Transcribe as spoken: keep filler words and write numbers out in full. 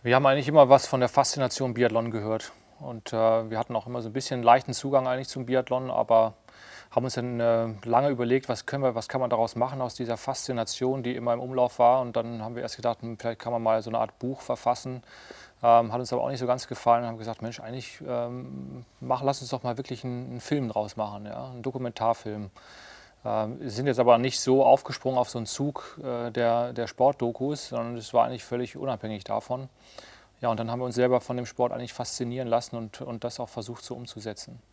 Wir haben eigentlich immer was von der Faszination Biathlon gehört und, äh, wir hatten auch immer so 'n bisschen leichten Zugang eigentlich zum Biathlon, aber haben uns dann, äh, lange überlegt: „Was können wir was kann man daraus machen aus dieser Faszination, die immer im Umlauf war?“ Und dann haben wir erst gedacht: „Hm, vielleicht kann man mal so 'ne Art Buch verfassen.“ Ähm, hat uns aber auch nicht so ganz gefallen und haben gesagt: „Mensch, eigentlich, ähm, mach lass uns doch mal wirklich 'n 'n Film draus machen, ja, 'n Dokumentarfilm.“ Ähm, sind jetzt aber nicht so aufgesprungen auf so 'n Zug, äh, der der Sportdokus, sondern es war eigentlich völlig unabhängig davon. Ja, und dann haben wir uns selber von dem Sport eigentlich faszinieren lassen und und das auch versucht so umzusetzen.